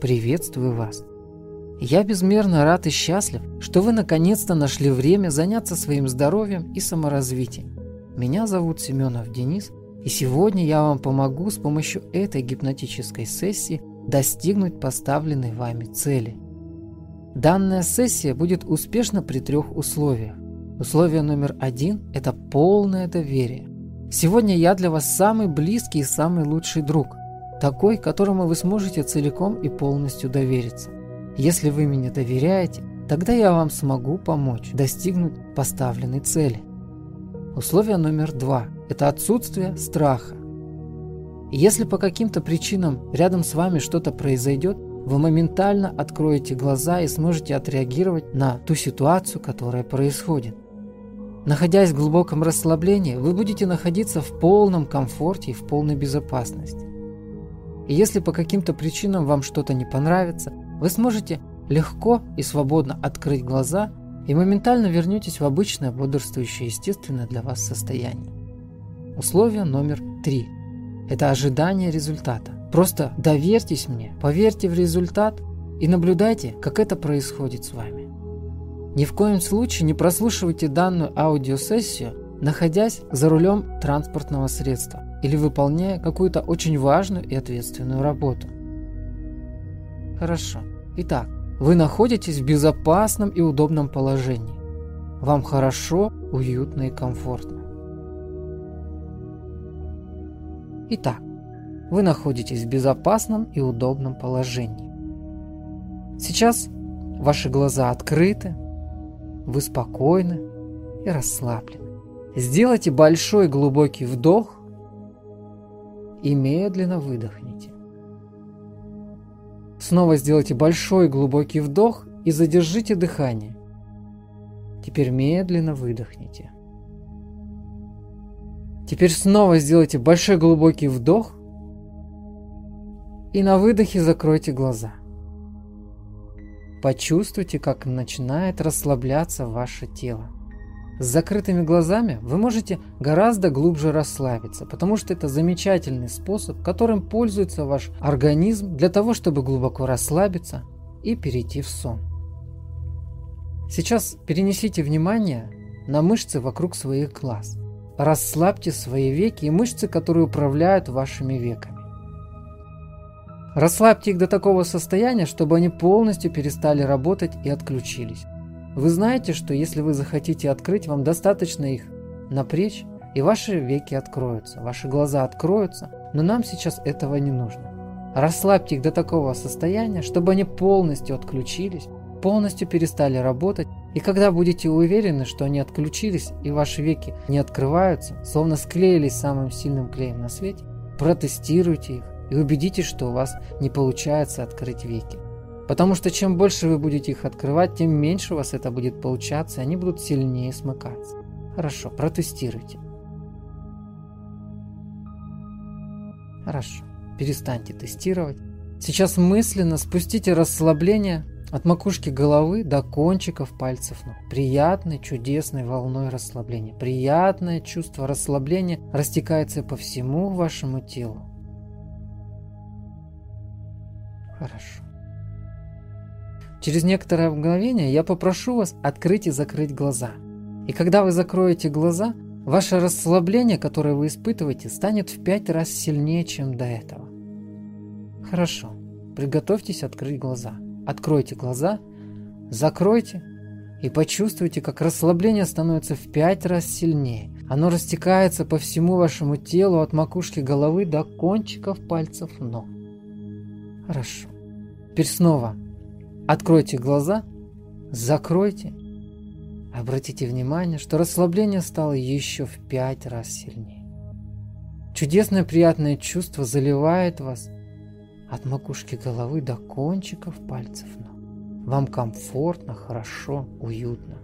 приветствую вас. Я безмерно рад и счастлив, что вы наконец-то нашли время заняться своим здоровьем и саморазвитием. Меня зовут Семенов Денис, и сегодня я вам помогу с помощью этой гипнотической сессии достигнуть поставленной вами цели. Данная сессия будет успешна при 3 условиях. Условие номер 1 – это полное доверие. Сегодня я для вас самый близкий и самый лучший друг, такой, которому вы сможете целиком и полностью довериться. Если вы мне доверяете, тогда я вам смогу помочь достигнуть поставленной цели. Условие номер 2 – это отсутствие страха. Если по каким-то причинам рядом с вами что-то произойдет, вы моментально откроете глаза и сможете отреагировать на ту ситуацию, которая происходит. Находясь в глубоком расслаблении, вы будете находиться в полном комфорте и в полной безопасности. И если по каким-то причинам вам что-то не понравится, вы сможете легко и свободно открыть глаза и моментально вернетесь в обычное бодрствующее, естественное для вас состояние. Условие номер 3 – это ожидание результата. Просто доверьтесь мне, поверьте в результат и наблюдайте, как это происходит с вами. Ни в коем случае не прослушивайте данную аудиосессию, находясь за рулем транспортного средства или выполняя какую-то очень важную и ответственную работу. Хорошо. Итак, вы находитесь в безопасном и удобном положении. Вам хорошо, уютно и комфортно. Итак, вы находитесь в безопасном и удобном положении. Сейчас ваши глаза открыты, вы спокойны и расслаблены. Сделайте большой глубокий вдох и медленно выдохните. Снова сделайте большой глубокий вдох и задержите дыхание. Теперь медленно выдохните. Теперь снова сделайте большой глубокий вдох и на выдохе закройте глаза. Почувствуйте, как начинает расслабляться ваше тело. С закрытыми глазами вы можете гораздо глубже расслабиться, потому что это замечательный способ, которым пользуется ваш организм для того, чтобы глубоко расслабиться и перейти в сон. Сейчас перенесите внимание на мышцы вокруг своих глаз. Расслабьте свои веки и мышцы, которые управляют вашими веками. Расслабьте их до такого состояния, чтобы они полностью перестали работать и отключились. Вы знаете, что если вы захотите открыть, вам достаточно их напрячь, и ваши веки откроются, ваши глаза откроются, но нам сейчас этого не нужно. Расслабьте их до такого состояния, чтобы они полностью отключились, полностью перестали работать, и когда будете уверены, что они отключились и ваши веки не открываются, словно склеились самым сильным клеем на свете, протестируйте их и убедитесь, что у вас не получается открыть веки. Потому что чем больше вы будете их открывать, тем меньше у вас это будет получаться, и они будут сильнее смыкаться. Хорошо, протестируйте. Хорошо, перестаньте тестировать. Сейчас мысленно спустите расслабление от макушки головы до кончиков пальцев ног. Приятной, чудесной волной расслабления. Приятное чувство расслабления растекается по всему вашему телу. Хорошо. Через некоторое мгновение я попрошу вас открыть и закрыть глаза. И когда вы закроете глаза, ваше расслабление, которое вы испытываете, станет в 5 раз сильнее, чем до этого. Хорошо. Приготовьтесь открыть глаза. Откройте глаза, закройте и почувствуйте, как расслабление становится в 5 раз сильнее. Оно растекается по всему вашему телу от макушки головы до кончиков пальцев ног. Хорошо. Теперь снова откройте глаза, закройте. Обратите внимание, что расслабление стало еще в 5 раз сильнее. Чудесное приятное чувство заливает вас от макушки головы до кончиков пальцев ног. Вам комфортно, хорошо, уютно.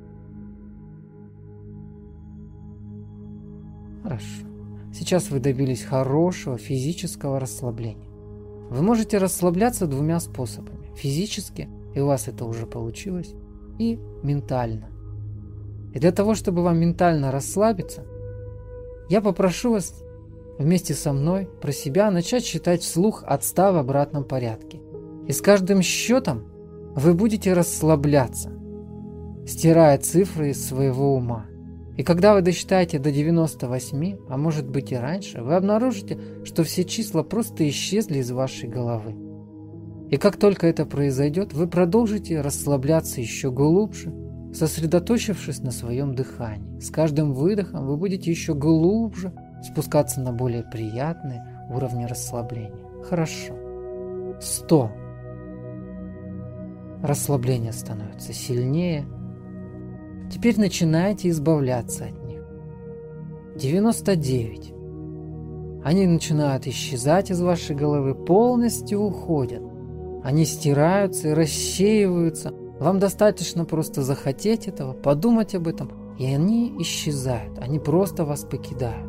Хорошо. Сейчас вы добились хорошего физического расслабления. Вы можете расслабляться 2 способами. Физически, и у вас это уже получилось, и ментально. И для того, чтобы вам ментально расслабиться, я попрошу вас вместе со мной про себя начать считать вслух от 100 в обратном порядке. И с каждым счетом вы будете расслабляться, стирая цифры из своего ума. И когда вы досчитаете до 98, а может быть и раньше, вы обнаружите, что все числа просто исчезли из вашей головы. И как только это произойдет, вы продолжите расслабляться еще глубже, сосредоточившись на своем дыхании. С каждым выдохом вы будете еще глубже спускаться на более приятные уровни расслабления. Хорошо. 100. Расслабление становится сильнее. Теперь начинайте избавляться от них. 99. Они начинают исчезать из вашей головы, полностью уходят. Они стираются и рассеиваются. Вам достаточно просто захотеть этого, подумать об этом, и они исчезают. Они просто вас покидают.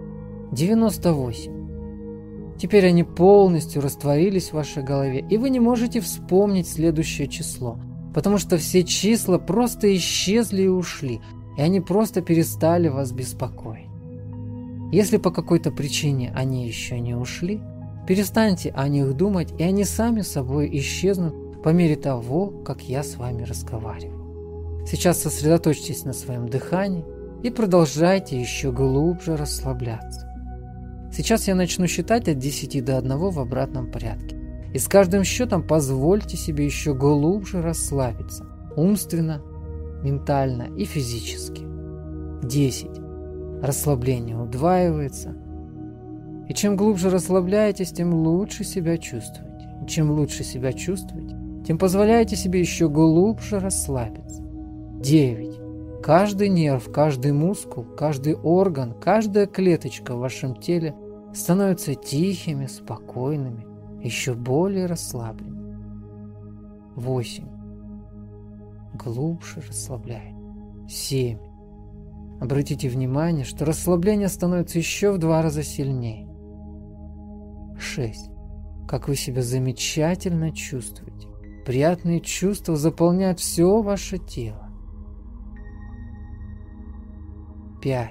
98. Теперь они полностью растворились в вашей голове, и вы не можете вспомнить следующее число, потому что все числа просто исчезли и ушли, и они просто перестали вас беспокоить. Если по какой-то причине они еще не ушли, перестаньте о них думать, и они сами собой исчезнут по мере того, как я с вами разговариваю. Сейчас сосредоточьтесь на своем дыхании и продолжайте еще глубже расслабляться. Сейчас я начну считать от 10 до 1 в обратном порядке. И с каждым счетом позвольте себе еще глубже расслабиться. Умственно, ментально и физически. 10. Расслабление удваивается. И чем глубже расслабляетесь, тем лучше себя чувствуете. И чем лучше себя чувствуете, тем позволяете себе еще глубже расслабиться. 9. Каждый нерв, каждый мускул, каждый орган, каждая клеточка в вашем теле становятся тихими, спокойными, еще более расслабленными. 8. Глубже расслабляйтесь. 7. Обратите внимание, что расслабление становится еще в 2 раза сильнее. 6. Как вы себя замечательно чувствуете. Приятные чувства заполняют все ваше тело. 5.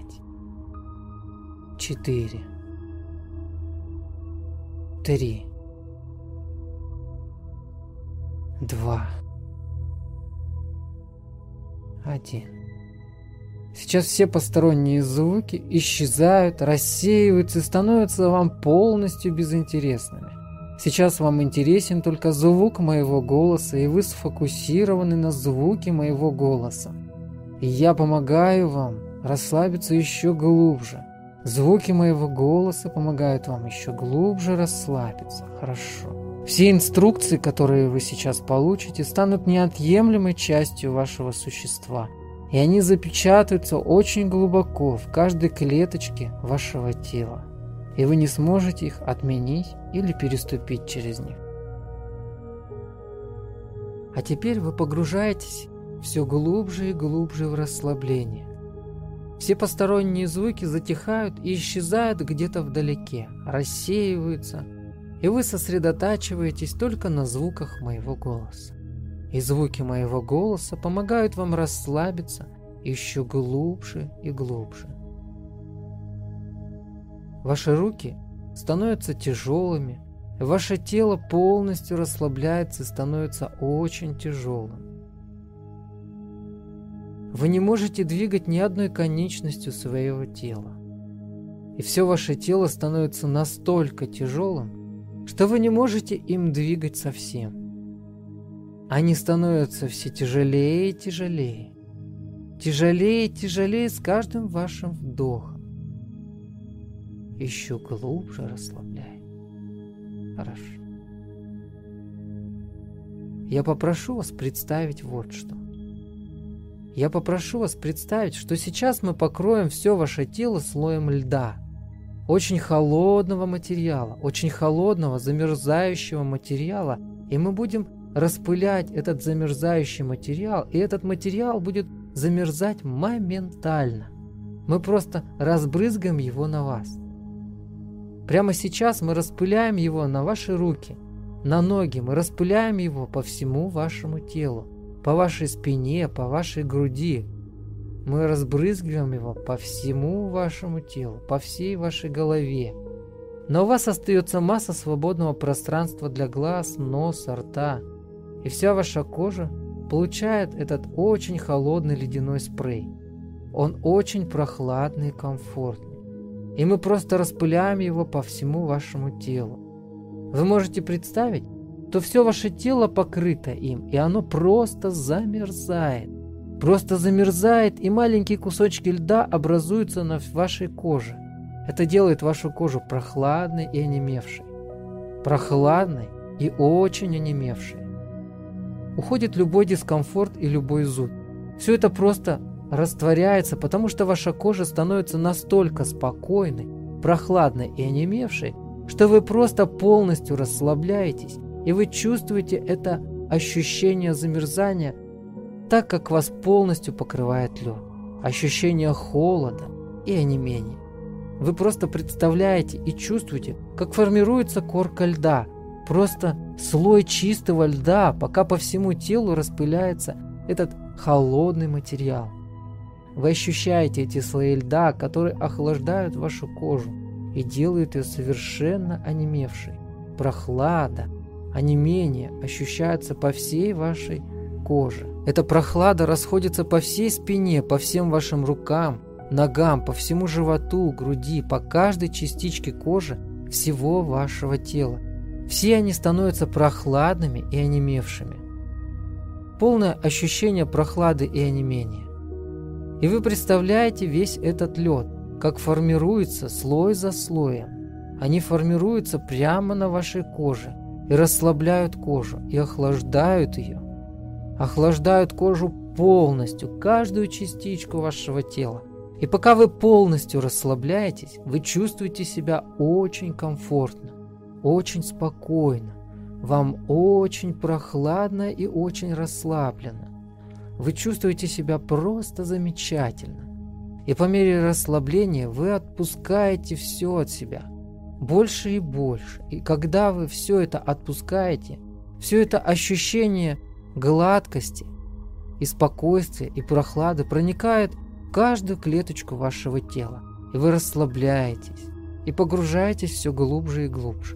4. 3. 2. 1. Сейчас все посторонние звуки исчезают, рассеиваются и становятся вам полностью безинтересными. Сейчас вам интересен только звук моего голоса, и вы сфокусированы на звуке моего голоса. И я помогаю вам расслабиться еще глубже. Звуки моего голоса помогают вам еще глубже расслабиться. Хорошо. Все инструкции, которые вы сейчас получите, станут неотъемлемой частью вашего существа. И они запечатаются очень глубоко в каждой клеточке вашего тела. И вы не сможете их отменить или переступить через них. А теперь вы погружаетесь все глубже и глубже в расслабление. Все посторонние звуки затихают и исчезают где-то вдалеке, рассеиваются, и вы сосредотачиваетесь только на звуках моего голоса. И звуки моего голоса помогают вам расслабиться еще глубже и глубже. Ваши руки становятся тяжелыми, и ваше тело полностью расслабляется и становится очень тяжелым. Вы не можете двигать ни одной конечностью своего тела. И все ваше тело становится настолько тяжелым, что вы не можете им двигать совсем. Они становятся все тяжелее и тяжелее. Тяжелее и тяжелее с каждым вашим вдохом. Еще глубже расслабляй. Хорошо. Я попрошу вас представить вот что. Я попрошу вас представить, что сейчас мы покроем все ваше тело слоем льда. Очень холодного материала, очень холодного замерзающего материала, и мы будем распылять этот замерзающий материал, и этот материал будет замерзать моментально. Мы просто разбрызгаем его на вас. Прямо сейчас мы распыляем его на ваши руки, на ноги, мы распыляем его по всему вашему телу, по вашей спине, по вашей груди. Мы разбрызгиваем его по всему вашему телу, по всей вашей голове, Но у вас остается масса свободного пространства для глаз, носа, рта. И вся ваша кожа получает этот очень холодный ледяной спрей. Он очень прохладный и комфортный. И мы просто распыляем его по всему вашему телу. Вы можете представить, что все ваше тело покрыто им, и оно просто замерзает. Просто замерзает, и маленькие кусочки льда образуются на вашей коже. Это делает вашу кожу прохладной и онемевшей. Прохладной и очень онемевшей. Уходит любой дискомфорт и любой зуд. Все это просто растворяется, потому что ваша кожа становится настолько спокойной, прохладной и онемевшей, что вы просто полностью расслабляетесь, и вы чувствуете это ощущение замерзания, так как вас полностью покрывает лед. Ощущение холода и онемения. Вы просто представляете и чувствуете, как формируется корка льда, просто слой чистого льда, пока по всему телу распыляется этот холодный материал. Вы ощущаете эти слои льда, которые охлаждают вашу кожу и делают ее совершенно онемевшей. Прохлада, онемение ощущаются по всей вашей коже. Эта прохлада расходится по всей спине, по всем вашим рукам, ногам, по всему животу, груди, по каждой частичке кожи всего вашего тела. Все они становятся прохладными и онемевшими. Полное ощущение прохлады и онемения. И вы представляете весь этот лед, как формируется слой за слоем. Они формируются прямо на вашей коже и расслабляют кожу, и охлаждают ее. Охлаждают кожу полностью, каждую частичку вашего тела. И пока вы полностью расслабляетесь, вы чувствуете себя очень комфортно, очень спокойно. Вам очень прохладно и очень расслабленно. Вы чувствуете себя просто замечательно. И по мере расслабления вы отпускаете все от себя. Больше и больше. И когда вы все это отпускаете, все это ощущение гладкости и спокойствия и прохлады проникает в каждую клеточку вашего тела. И вы расслабляетесь и погружаетесь все глубже и глубже.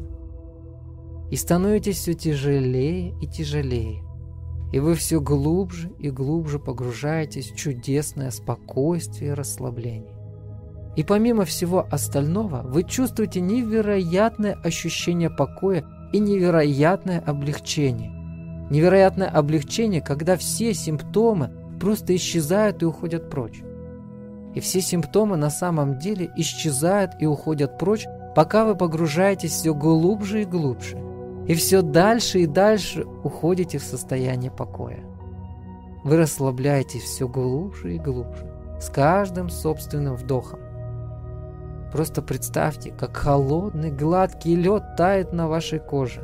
И становитесь все тяжелее и тяжелее. И вы все глубже и глубже погружаетесь в чудесное спокойствие и расслабление. И помимо всего остального, вы чувствуете невероятное ощущение покоя и невероятное облегчение. Невероятное облегчение, когда все симптомы просто исчезают и уходят прочь. И все симптомы на самом деле исчезают и уходят прочь, пока вы погружаетесь все глубже и глубже. И все дальше и дальше уходите в состояние покоя. Вы расслабляетесь все глубже и глубже, с каждым собственным вдохом. Просто представьте, как холодный, гладкий лед тает на вашей коже.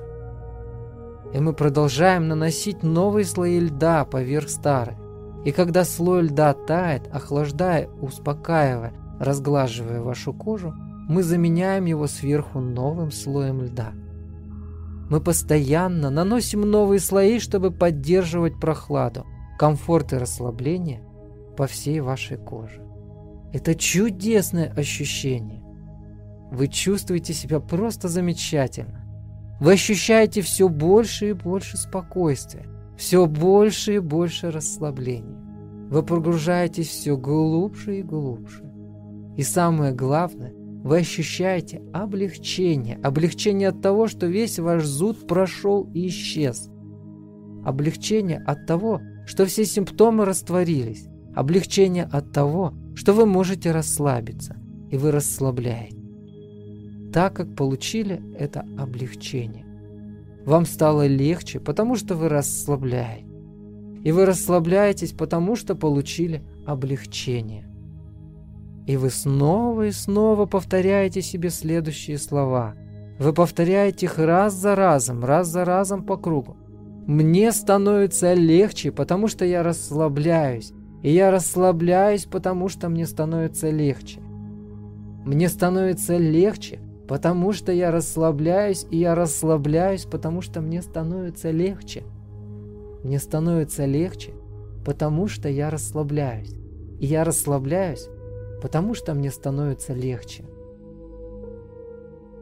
И мы продолжаем наносить новые слои льда поверх старых. И когда слой льда тает, охлаждая, успокаивая, разглаживая вашу кожу, мы заменяем его сверху новым слоем льда. Мы постоянно наносим новые слои, чтобы поддерживать прохладу, комфорт и расслабление по всей вашей коже. Это чудесное ощущение. Вы чувствуете себя просто замечательно. Вы ощущаете все больше и больше спокойствия, все больше и больше расслабления. Вы погружаетесь все глубже и глубже. И самое главное, вы ощущаете облегчение. Облегчение от того, что весь ваш зуд прошел и исчез. Облегчение от того, что все симптомы растворились. Облегчение от того, что вы можете расслабиться. И вы расслабляете. Так как получили это облегчение. Вам стало легче, потому что вы расслабляете. И вы расслабляетесь, потому что получили облегчение. И вы снова и снова повторяете себе следующие слова. Вы повторяете их раз за разом по кругу. Мне становится легче, потому что я расслабляюсь. И я расслабляюсь, потому что мне становится легче. Мне становится легче, потому что я расслабляюсь, и я расслабляюсь, потому что мне становится легче. Мне становится легче, потому что я расслабляюсь. И я расслабляюсь, потому что мне становится легче.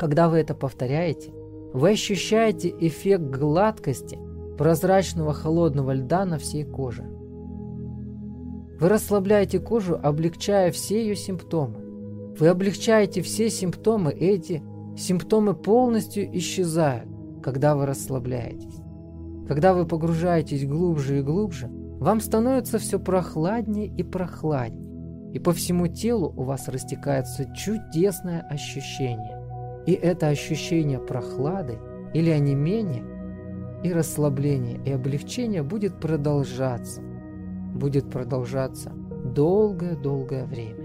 Когда вы это повторяете, вы ощущаете эффект гладкости прозрачного холодного льда на всей коже. Вы расслабляете кожу, облегчая все ее симптомы. Вы облегчаете все симптомы, эти симптомы полностью исчезают, когда вы расслабляетесь. Когда вы погружаетесь глубже и глубже, вам становится все прохладнее и прохладнее, и по всему телу у вас растекается чудесное ощущение. И это ощущение прохлады или онемения и расслабления и облегчения будет продолжаться долгое-долгое время.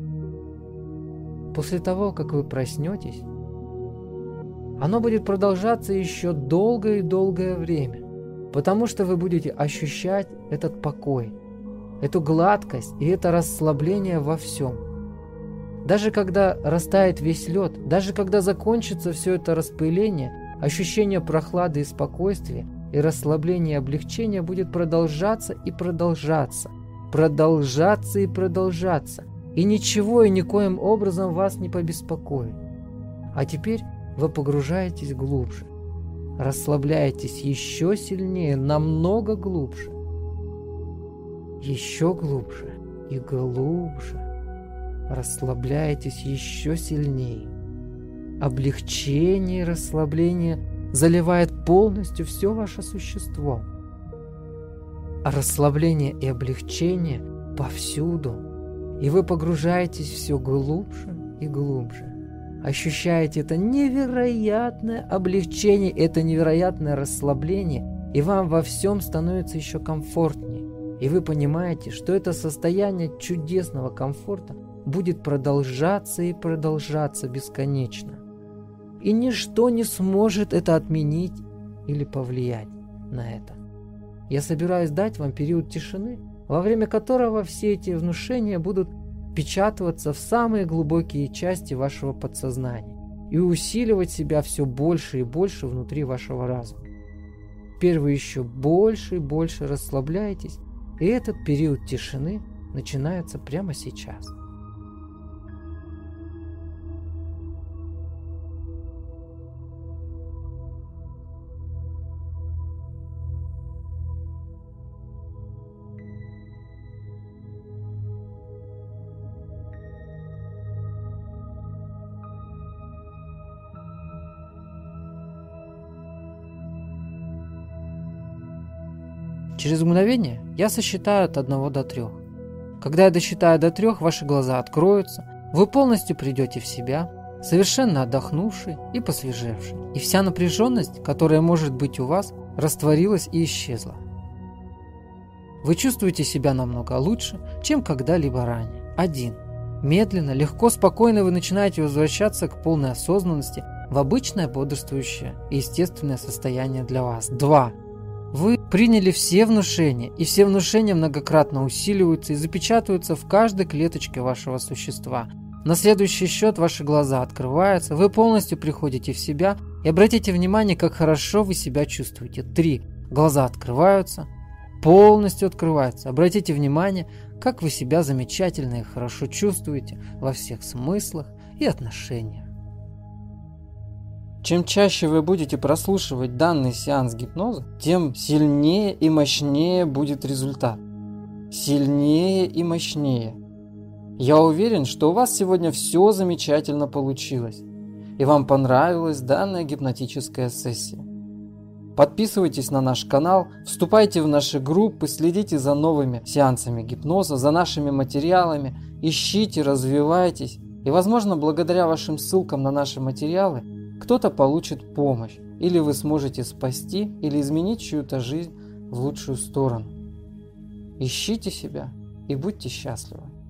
После того, как вы проснетесь, оно будет продолжаться еще долгое и долгое время, потому что вы будете ощущать этот покой, эту гладкость и это расслабление во всем. Даже когда растает весь лед, даже когда закончится все это распыление, ощущение прохлады и спокойствия и расслабления и облегчения будет продолжаться и продолжаться, и ничего и никоим образом вас не побеспокоит. А теперь вы погружаетесь глубже, расслабляетесь еще сильнее, намного глубже, еще глубже и глубже, расслабляетесь еще сильнее. Облегчение и расслабление заливает полностью все ваше существо. А расслабление и облегчение повсюду, и вы погружаетесь все глубже и глубже. Ощущаете это невероятное облегчение, это невероятное расслабление, и вам во всем становится еще комфортнее. И вы понимаете, что это состояние чудесного комфорта будет продолжаться и продолжаться бесконечно. И ничто не сможет это отменить или повлиять на это. Я собираюсь дать вам период тишины, во время которого все эти внушения будут впечатываться в самые глубокие части вашего подсознания и усиливать себя все больше и больше внутри вашего разума. Теперь вы еще больше и больше расслабляетесь, и этот период тишины начинается прямо сейчас. Через мгновение я сосчитаю от 1 до 3. Когда я досчитаю до 3, ваши глаза откроются, вы полностью придете в себя, совершенно отдохнувший и посвежевший, и вся напряженность, которая может быть у вас, растворилась и исчезла. Вы чувствуете себя намного лучше, чем когда-либо ранее. 1. Медленно, легко, спокойно вы начинаете возвращаться к полной осознанности в обычное бодрствующее и естественное состояние для вас. 2. Вы приняли все внушения, и все внушения многократно усиливаются и запечатываются в каждой клеточке вашего существа. На следующий счет ваши глаза открываются, вы полностью приходите в себя и обратите внимание, как хорошо вы себя чувствуете. 3. Глаза открываются, полностью открываются. Обратите внимание, как вы себя замечательно и хорошо чувствуете во всех смыслах и отношениях. Чем чаще вы будете прослушивать данный сеанс гипноза, тем сильнее и мощнее будет результат. Сильнее и мощнее. Я уверен, что у вас сегодня все замечательно получилось, и вам понравилась данная гипнотическая сессия. Подписывайтесь на наш канал, вступайте в наши группы, следите за новыми сеансами гипноза, за нашими материалами, ищите, развивайтесь, и, возможно, благодаря вашим ссылкам на наши материалы, кто-то получит помощь, или вы сможете спасти или изменить чью-то жизнь в лучшую сторону. Ищите себя и будьте счастливы.